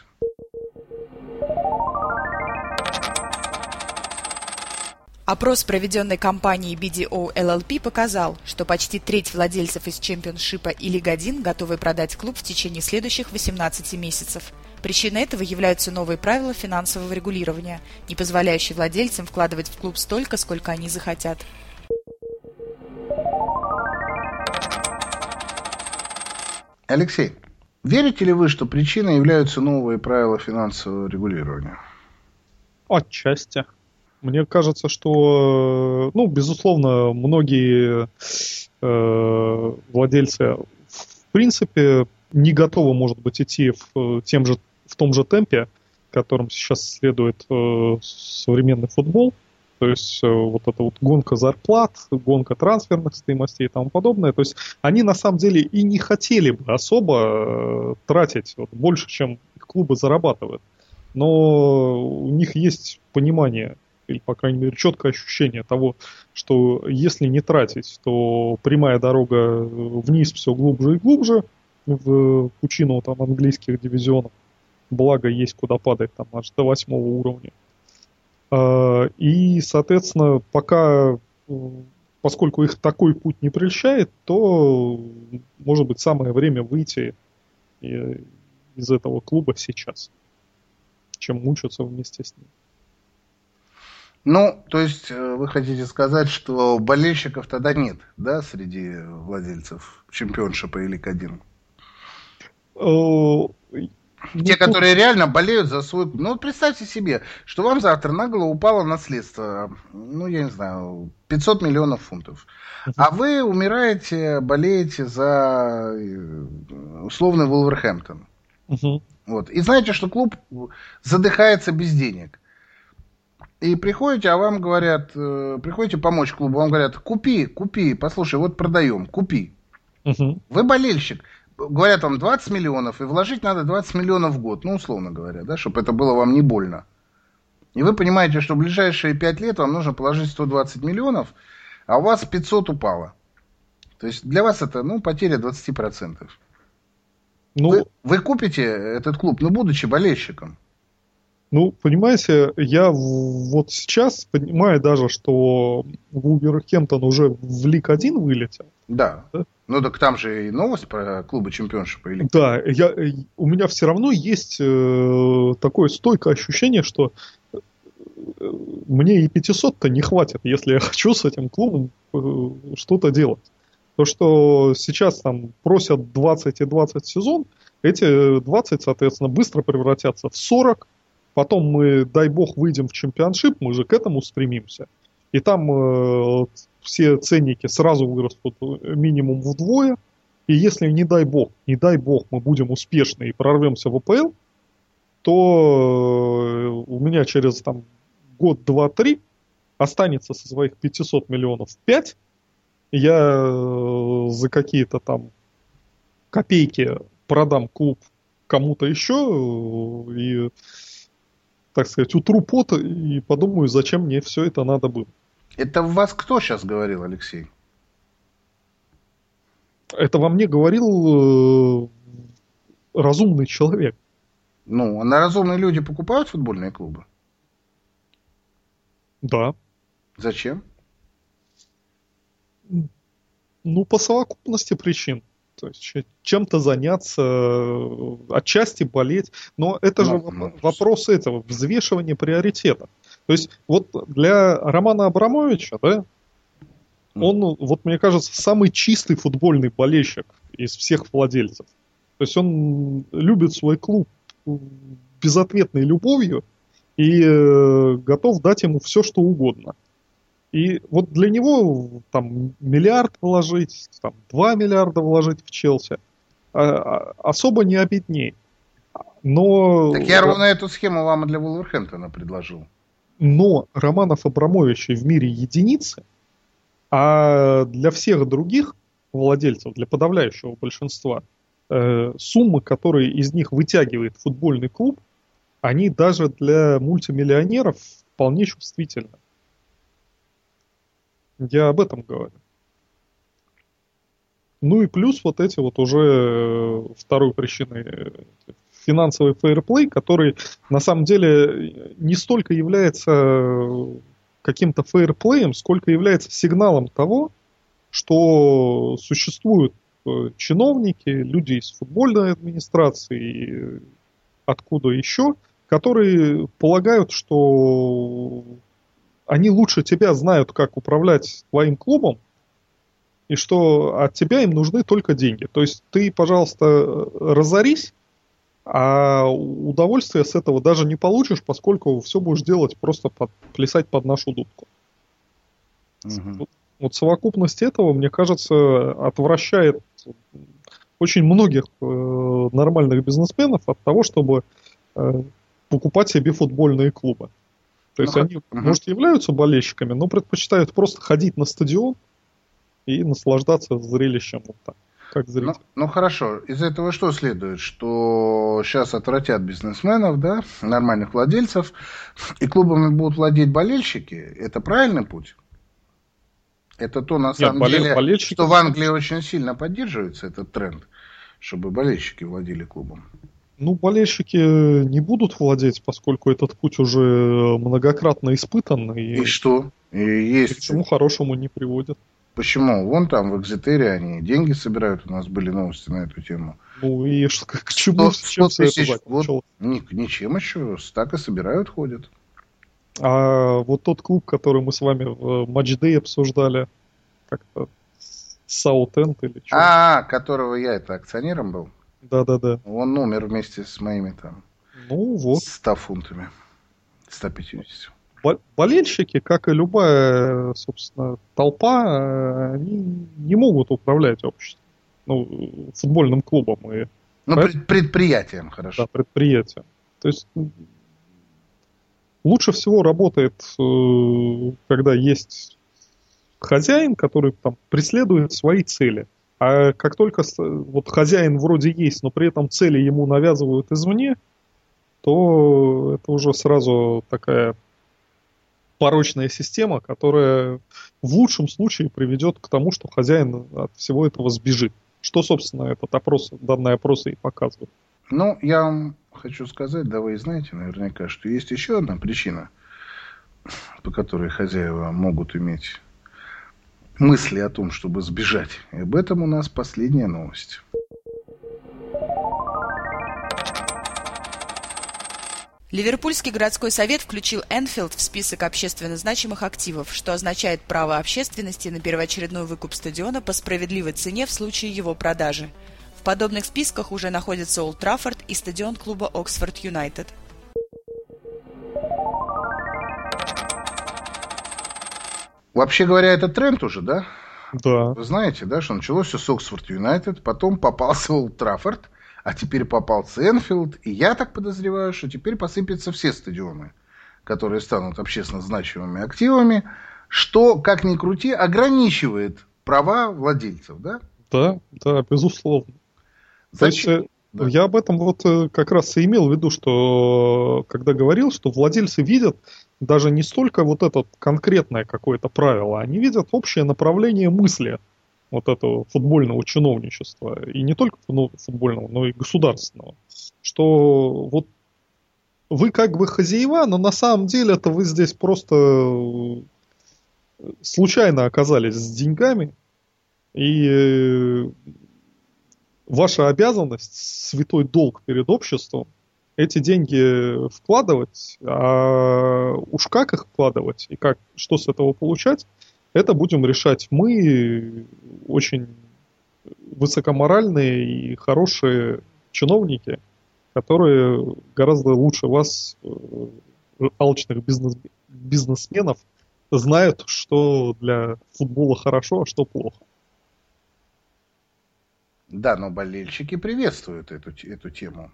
Опрос, проведенный компанией би ди о эл эл пи, показал, что почти треть владельцев из чемпионшипа и Лиг один готовы продать клуб в течение следующих восемнадцати месяцев. Причиной этого являются новые правила финансового регулирования, не позволяющие владельцам вкладывать в клуб столько, сколько они захотят. Алексей, верите ли вы, что причиной являются новые правила финансового регулирования? Отчасти. Мне кажется, что, ну, безусловно, многие э, владельцы в принципе не готовы, может быть, идти в, тем же, в том же темпе, которым сейчас следует э, современный футбол. То есть э, вот эта вот гонка зарплат, гонка трансферных стоимостей и тому подобное. То есть они на самом деле и не хотели бы особо э, тратить вот, больше, чем клубы зарабатывают. Но у них есть понимание, или, по крайней мере, четкое ощущение того, что если не тратить, то прямая дорога вниз все глубже и глубже в пучину там английских дивизионов. Благо есть куда падать там аж до восьмого уровня. И, соответственно, пока, поскольку их такой путь не прельщает, то, может быть, самое время выйти из этого клуба сейчас, чем мучиться вместе с ним. Ну, то есть вы хотите сказать, что болельщиков тогда нет, да, среди владельцев чемпионшипа и Лиг один? Те, которые реально болеют за свой... Ну, вот представьте себе, что вам завтра на голову упало наследство, ну, я не знаю, пятьсот миллионов фунтов. Uh-huh. А вы умираете, болеете за условный Вулверхэмптон. Uh-huh. Вот. И знаете, что клуб задыхается без денег. И приходите, а вам говорят, э, приходите помочь клубу, вам говорят, купи, купи, послушай, вот продаем, купи. Uh-huh. Вы болельщик. Говорят вам двадцать миллионов, и вложить надо двадцать миллионов в год, ну, условно говоря, да, чтобы это было вам не больно. И вы понимаете, что в ближайшие пять лет вам нужно положить сто двадцать миллионов, а у вас пятьсот упало. То есть для вас это, ну, потеря двадцать процентов. Ну, вы, вы купите этот клуб, ну, будучи болельщиком. Ну, понимаете, я вот сейчас понимаю даже, что Вулверхэмптон уже в Лиг один вылетел. Да. да. Ну, так там же и новость про клубы чемпионшипа. Или... Да, я, у меня все равно есть э, такое стойкое ощущение, что мне и пятисот-то не хватит, если я хочу с этим клубом что-то делать. То, что сейчас там просят двадцать и двадцать сезон, эти двадцать, соответственно, быстро превратятся в сорок. Потом мы, дай бог, выйдем в чемпионшип, мы же к этому стремимся. И там э, все ценники сразу вырастут минимум вдвое. И если, не дай бог, не дай бог, мы будем успешны и прорвемся в АПЛ, то у меня через там, год, два, три останется со своих пятисот миллионов пять. Я за какие-то там копейки продам клуб кому-то еще и, так сказать, утру пот и подумаю, зачем мне все это надо было. Это в вас кто сейчас говорил, Алексей? Это во мне говорил э, разумный человек. Ну, а на разумные люди покупают футбольные клубы? Да. Зачем? Ну, по совокупности причин. То есть чем-то заняться, отчасти болеть. Но это же ну, ну, вопрос этого, взвешивания приоритетов. То есть вот для Романа Абрамовича, да, он, вот мне кажется, самый чистый футбольный болельщик из всех владельцев. То есть он любит свой клуб безответной любовью и э, готов дать ему все, что угодно. И вот для него там миллиард вложить, там два миллиарда вложить в Челси а, а, особо не обедней. Но... Так я ровно эту схему вам и для Вулверхэмптона предложил. Но Романов Абрамовичей в мире единицы, а для всех других владельцев, для подавляющего большинства, э, суммы, которые из них вытягивает футбольный клуб, они даже для мультимиллионеров вполне чувствительны. Я об этом говорю. Ну и плюс вот эти вот уже второй причиной финансовый фейерплей, который на самом деле не столько является каким-то фейерплеем, сколько является сигналом того, что существуют чиновники, люди из футбольной администрации, откуда еще, которые полагают, что они лучше тебя знают, как управлять твоим клубом, и что от тебя им нужны только деньги. То есть ты, пожалуйста, разорись, а удовольствия с этого даже не получишь, поскольку все будешь делать просто под, плясать под нашу дудку. Угу. Вот, вот совокупность этого, мне кажется, отвращает очень многих э, нормальных бизнесменов от того, чтобы э, покупать себе футбольные клубы. То есть ну, они, угу. может, являются болельщиками, но предпочитают просто ходить на стадион и наслаждаться зрелищем вот так, как зритель. Ну, ну хорошо, из этого что следует? Что сейчас отвратят бизнесменов, да, нормальных владельцев, и клубами будут владеть болельщики? Это правильный путь? Это то, на самом Нет, деле, болельщики... что в Англии очень сильно поддерживается этот тренд, чтобы болельщики владели клубом. Ну, болельщики не будут владеть, поскольку этот путь уже многократно испытан. И, и что? И есть... К чему хорошему не приводит. Почему? Вон там в Экзетере они деньги собирают, у нас были новости на эту тему. Ну и что, к чему, с чем все это вот, ни, Ничем еще, так и собирают, ходят. А вот тот клуб, который мы с вами в матчдей обсуждали, как-то Саутенд или что? А, которого я это акционером был? Да-да-да. Он умер вместе с моими там ну, вот. ста фунтами, ста пятьюдесятью. Болельщики, как и любая, собственно, толпа, они не могут управлять обществом, ну, футбольным клубом. И ну, поэтому... предприятием, хорошо. Да, предприятием. То есть лучше всего работает, когда есть хозяин, который там преследует свои цели. А как только вот хозяин вроде есть, но при этом цели ему навязывают извне, то это уже сразу такая порочная система, которая в лучшем случае приведет к тому, что хозяин от всего этого сбежит. Что, собственно, этот опрос, данный опрос и показывает. Ну, я вам хочу сказать, да вы знаете наверняка, что есть еще одна причина, по которой хозяева могут иметь мысли о том, чтобы сбежать. И об этом у нас последняя новость. Ливерпульский городской совет включил Энфилд в список общественно значимых активов, что означает право общественности на первоочередной выкуп стадиона по справедливой цене в случае его продажи. В подобных списках уже находятся Олд Траффорд и стадион клуба Оксфорд Юнайтед. Вообще говоря, это тренд уже, да? Да. Вы знаете, да, что началось все с Оксфорд Юнайтед, потом попался Олд Траффорд, а теперь попался Энфилд, и я так подозреваю, что теперь посыпятся все стадионы, которые станут общественно значимыми активами, что, как ни крути, ограничивает права владельцев, да? Да, да, безусловно. Зачем? То есть, да. Я об этом вот как раз и имел в виду, что когда говорил, что владельцы видят даже не столько вот это конкретное какое-то правило, они видят общее направление мысли вот этого футбольного чиновничества, и не только футбольного, но и государственного, что вот вы как бы хозяева, но на самом деле это вы здесь просто случайно оказались с деньгами, и ваша обязанность, святой долг перед обществом, эти деньги вкладывать, а уж как их вкладывать и как, что с этого получать, это будем решать мы, очень высокоморальные и хорошие чиновники, которые гораздо лучше вас, алчных бизнес, бизнесменов, знают, что для футбола хорошо, а что плохо. Да, но болельщики приветствуют эту, эту тему.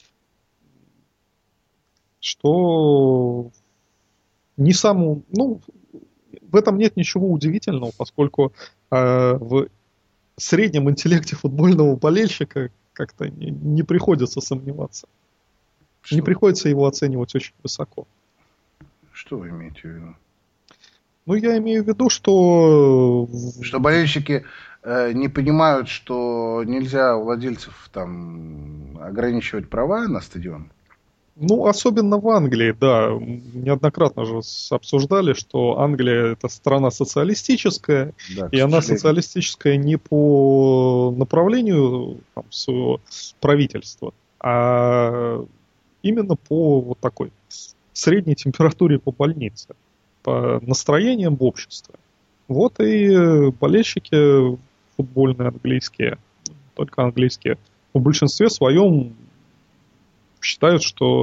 Что не самому, ну, в этом нет ничего удивительного, поскольку э, в среднем интеллекте футбольного болельщика как-то не, не приходится сомневаться. Что? Не приходится его оценивать очень высоко. Что вы имеете в виду? Ну, я имею в виду, что... Что болельщики э, не понимают, что нельзя у владельцев там ограничивать права на стадион? Ну, особенно в Англии, да. Неоднократно же обсуждали, что Англия — это страна социалистическая, да, и она социалистическая не по направлению там, своего правительства, а именно по вот такой средней температуре по больнице, по настроениям в обществе. Вот и болельщики футбольные английские, только английские, в большинстве своем считают, что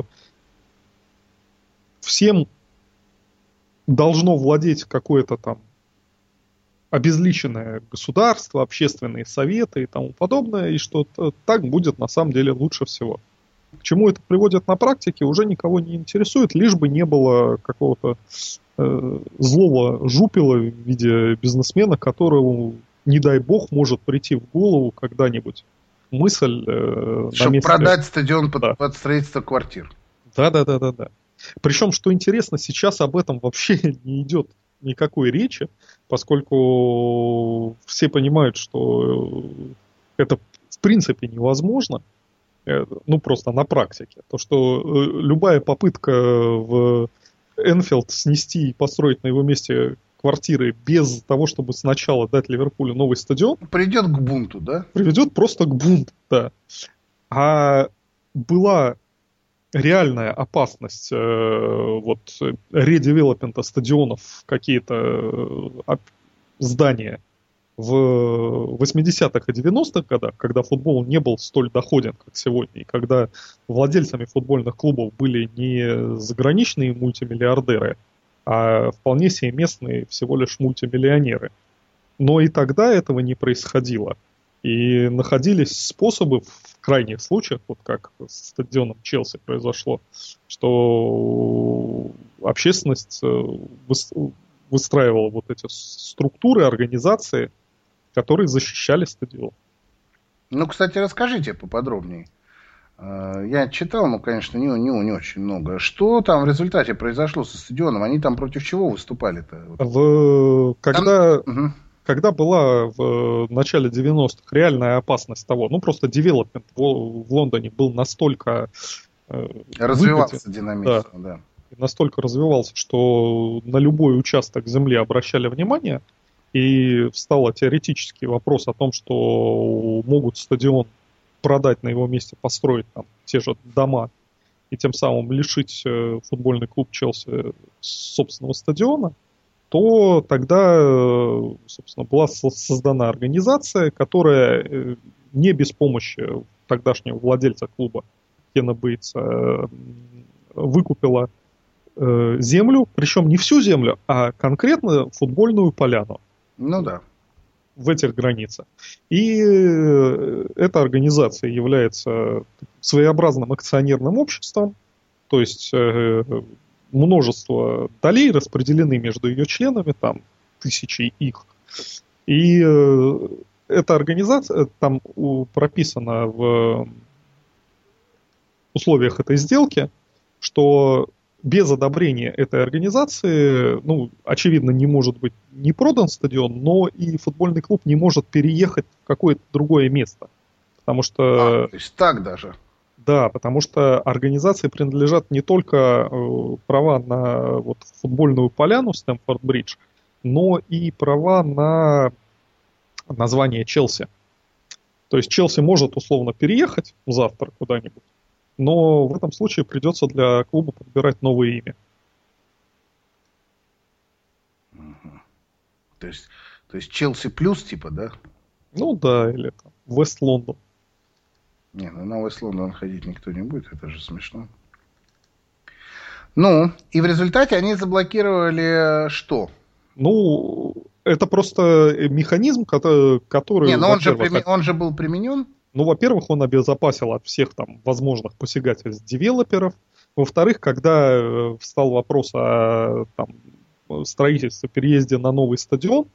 всем должно владеть какое-то там обезличенное государство, общественные советы и тому подобное, и что так будет на самом деле лучше всего. К чему это приводит на практике, уже никого не интересует, лишь бы не было какого-то э, злого жупила в виде бизнесмена, которому, не дай бог, может прийти в голову когда-нибудь мысль э, чтобы месте... продать стадион под, да. под строительство квартир. Да, да, да, да, да. Причем, что интересно, сейчас об этом вообще не идет никакой речи, поскольку все понимают, что это в принципе невозможно, ну просто на практике. То, что любая попытка в Энфилд снести и построить на его месте квартиры без того, чтобы сначала дать Ливерпулю новый стадион, приведет к бунту, да? Приведет просто к бунту, да. А была реальная опасность э, вот редевелопмента стадионов в какие-то э, здания в восьмидесятых и девяностых годах, когда футбол не был столь доходен, как сегодня, и когда владельцами футбольных клубов были не заграничные мультимиллиардеры, а вполне себе местные всего лишь мультимиллионеры. Но и тогда этого не происходило. И находились способы в крайних случаях, вот как с стадионом Челси произошло, что общественность выстраивала вот эти структуры, организации, которые защищали стадион. Ну, кстати, расскажите поподробнее. Я читал, ну, конечно, не, не, не очень много. Что там в результате произошло со стадионом? Они там против чего выступали-то? В... Когда... Там... Угу. Когда была в начале девяностых реальная опасность того, ну просто девелопмент в, в Лондоне был настолько э, развивался выгоден, динамично, да, да, настолько развивался, что на любой участок земли обращали внимание, и встал теоретический вопрос о том, что могут стадион продать, на его месте построить там те же дома и тем самым лишить футбольный клуб Челси собственного стадиона, то тогда, собственно, была создана организация, которая не без помощи тогдашнего владельца клуба Кена Бейтса выкупила землю, причем не всю землю, а конкретно футбольную поляну. Ну да. В этих границах. И эта организация является своеобразным акционерным обществом, то есть множество долей распределены между ее членами, там тысячи их. И эта организация, там прописано в условиях этой сделки, что без одобрения этой организации, ну, очевидно, не может быть не продан стадион, но и футбольный клуб не может переехать в какое-то другое место. Потому что... А, то есть так даже? Да, потому что организации принадлежат не только э, права на вот, футбольную поляну Стэмфорд-Бридж, но и права на название Челси. То есть Челси может условно переехать завтра куда-нибудь, но в этом случае придется для клуба подбирать новое имя. Угу. То есть, то есть Челси плюс, типа, да? Ну да, или там Вест Лондон. Не, ну на Вест Лондон ходить никто не будет, это же смешно. Ну, и в результате они заблокировали что? Ну, это просто механизм, который... который не, но он же, прими... он же был применен. Ну, во-первых, он обезопасил от всех там возможных посягательств девелоперов. Во-вторых, когда встал вопрос о там, строительстве, переезде на новый стадион,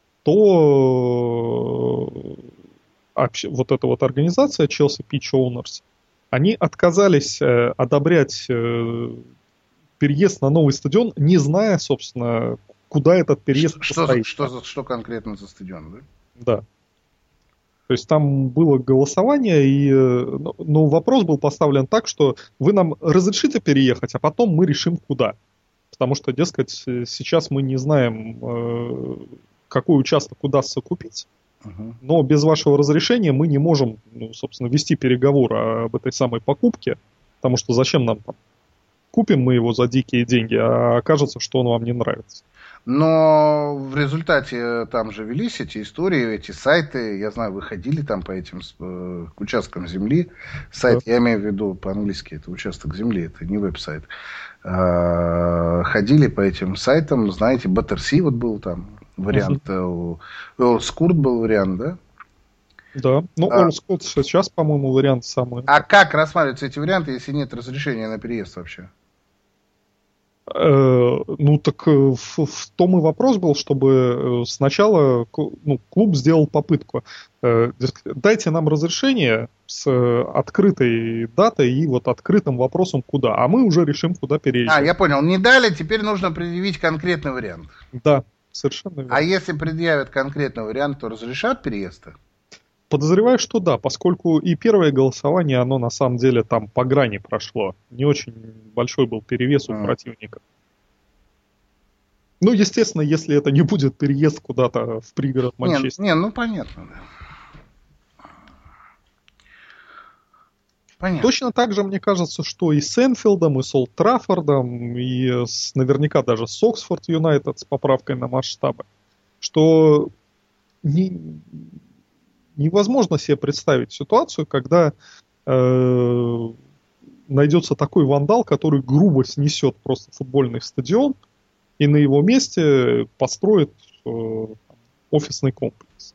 то вот эта вот организация Chelsea Pitch Owners, они отказались одобрять переезд на новый стадион, не зная, собственно, куда этот переезд что, состоит. Что, что, что конкретно за стадион, да? Да. То есть там было голосование, и, ну, вопрос был поставлен так, что вы нам разрешите переехать, а потом мы решим куда. Потому что, дескать, сейчас мы не знаем, какой участок удастся купить, uh-huh. но без вашего разрешения мы не можем, ну, собственно, вести переговоры об этой самой покупке, потому что зачем нам там? Купим мы его за дикие деньги, а окажется, что он вам не нравится. Но в результате там же велись эти истории, эти сайты, я знаю, вы ходили там по этим э, участкам земли. Сайт, да. Я имею в виду по-английски, это участок земли, это не веб-сайт. Э, ходили по этим сайтам, знаете, Battersea вот был там вариант, uh-huh. Олдскурт был вариант, да? Да, ну Олдскурт а, сейчас, по-моему, вариант самый. А как рассматриваются эти варианты, если нет разрешения на переезд вообще? Ну, так в, в том и вопрос был, чтобы сначала ну, клуб сделал попытку. Дайте нам разрешение с открытой датой и вот открытым вопросом куда. А мы уже решим, куда переезжать. А, я понял. Не дали, теперь нужно предъявить конкретный вариант. Да, совершенно верно. А если предъявят конкретный вариант, то разрешат переезд? Подозреваю, что да, поскольку и первое голосование, оно на самом деле там по грани прошло. Не очень большой был перевес у а. противника. Ну, естественно, если это не будет переезд куда-то в пригород Манчестера. Не, не, ну понятно, да. Понятно. Точно так же, мне кажется, что и с Энфилдом, и с Олд Траффордом, и с, наверняка даже с Оксфорд Юнайтед с поправкой на масштабы, что не... невозможно себе представить ситуацию, когда э, найдется такой вандал, который грубо снесет просто футбольный стадион и на его месте построит э, офисный комплекс.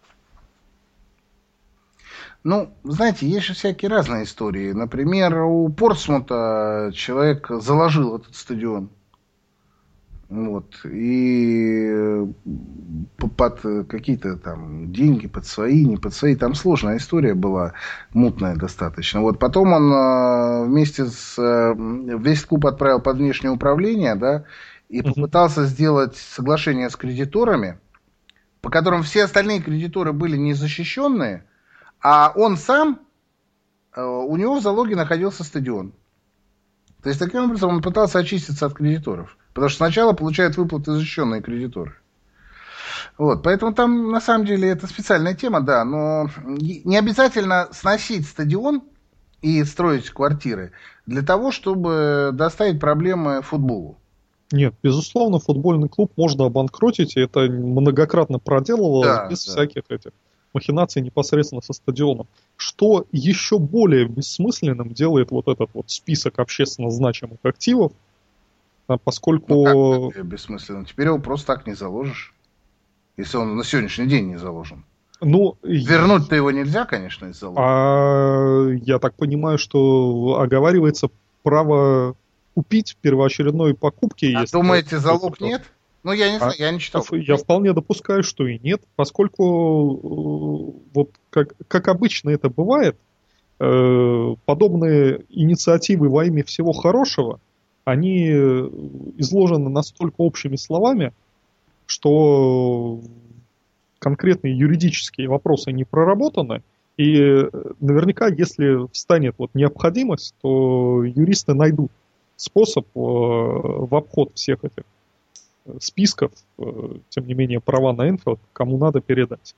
Ну, знаете, есть же всякие разные истории. Например, у Портсмута человек заложил этот стадион. Вот, и под какие-то там деньги, под свои, не под свои, там сложная история была, мутная достаточно. Вот потом он вместе с весь клуб отправил под внешнее управление, да, и попытался сделать соглашение с кредиторами, по которым все остальные кредиторы были незащищенные, а он сам, у него в залоге находился стадион. То есть таким образом он пытался очиститься от кредиторов. Потому что сначала получают выплаты защищенные кредиторы. Вот, поэтому там, на самом деле, это специальная тема, да, но не обязательно сносить стадион и строить квартиры для того, чтобы доставить проблемы футболу? Нет, безусловно, футбольный клуб можно обанкротить, и это многократно проделывалось да, без да. всяких этих махинаций непосредственно со стадионом. Что еще более бессмысленным делает вот этот вот список общественно значимых активов, поскольку... Ну как бессмысленно? Теперь его просто так не заложишь, если он на сегодняшний день не заложен. Ну, вернуть-то его нельзя, конечно, из залога. А я так понимаю, что оговаривается право купить первоочередной покупки. А если думаете, залог нет? Ну, я не знаю, а, я не читал. Я вполне допускаю, что и нет, поскольку, вот как, как обычно это бывает, э, подобные инициативы во имя всего хорошего, они изложены настолько общими словами, что конкретные юридические вопросы не проработаны, и наверняка, если встанет вот необходимость, то юристы найдут способ э, в обход всех этих списков, э, тем не менее, права на Энфилд кому надо передать.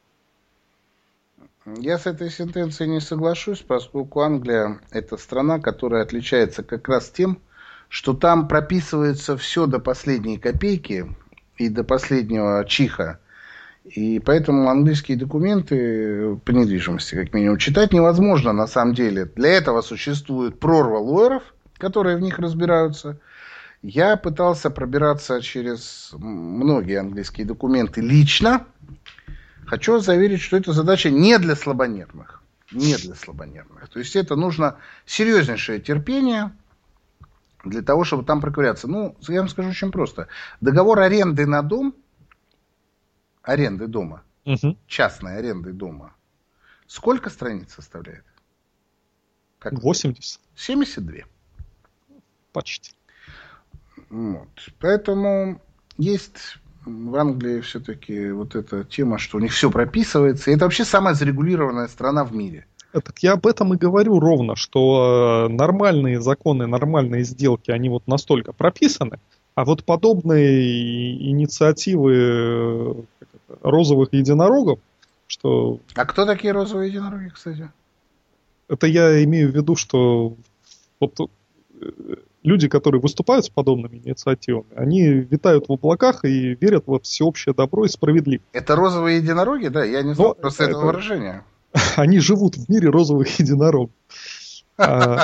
Я с этой сентенцией не соглашусь, поскольку Англия – это страна, которая отличается как раз тем, что там прописывается все до последней копейки и до последнего чиха. И поэтому английские документы по недвижимости, как минимум, читать невозможно на самом деле. Для этого существует прорва лоеров, которые в них разбираются. Я пытался пробираться через многие английские документы лично. Хочу заверить, что эта задача не для слабонервных. Не для слабонервных. То есть это нужно серьезнейшее терпение для того, чтобы там проковыряться. Ну, я вам скажу очень просто. Договор аренды на дом, аренды дома, угу. частной аренды дома, сколько страниц составляет? Как восемьдесят. семьдесят два. Почти. Вот. Поэтому есть в Англии все-таки вот эта тема, что у них все прописывается. И это вообще самая зарегулированная страна в мире. Так я об этом и говорю ровно, что нормальные законы, нормальные сделки, они вот настолько прописаны, а вот подобные инициативы розовых единорогов, что... А кто такие розовые единороги, кстати? Это я имею в виду, что вот люди, которые выступают с подобными инициативами, они витают в облаках и верят во всеобщее добро и справедливость. Это розовые единороги, да? Я не знал просто это... этого выражения. Они живут в мире розовых единорогов. Вот,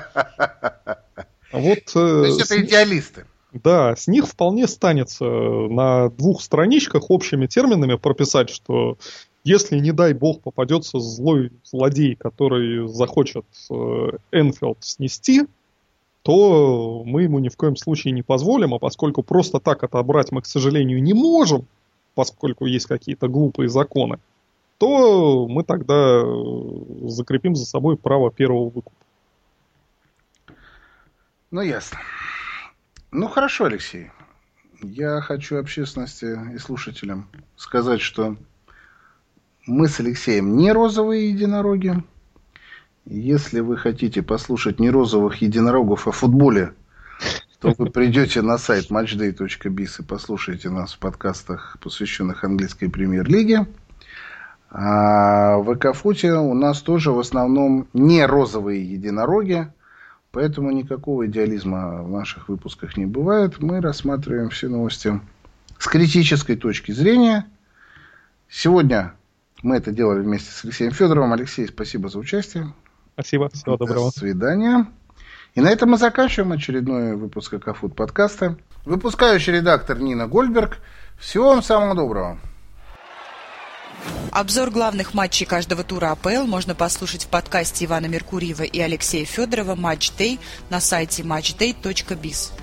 то есть это идеалисты. Да, с них вполне станется на двух страничках общими терминами прописать, что если, не дай бог, попадется злой злодей, который захочет Энфилд снести, то мы ему ни в коем случае не позволим, а поскольку просто так отобрать мы, к сожалению, не можем, поскольку есть какие-то глупые законы, то мы тогда закрепим за собой право первого выкупа. Ну, ясно. Ну, хорошо, Алексей. Я хочу общественности и слушателям сказать, что мы с Алексеем не розовые единороги. Если вы хотите послушать не розовых единорогов о футболе, то вы придете на сайт матчдей точка биз и послушаете нас в подкастах, посвященных английской премьер-лиге. А в Экофуте у нас тоже в основном не розовые единороги, поэтому никакого идеализма в наших выпусках не бывает. Мы рассматриваем все новости с критической точки зрения. Сегодня мы это делали вместе с Алексеем Федоровым. Алексей, спасибо за участие. Спасибо, всего доброго. До свидания. И на этом мы заканчиваем очередной выпуск Экофут подкаста. Выпускающий редактор Нина Гольдберг. Всего вам самого доброго. Обзор главных матчей каждого тура АПЛ можно послушать в подкасте Ивана Меркурьева и Алексея Федорова «Матчдей» на сайте матчдей точка биз.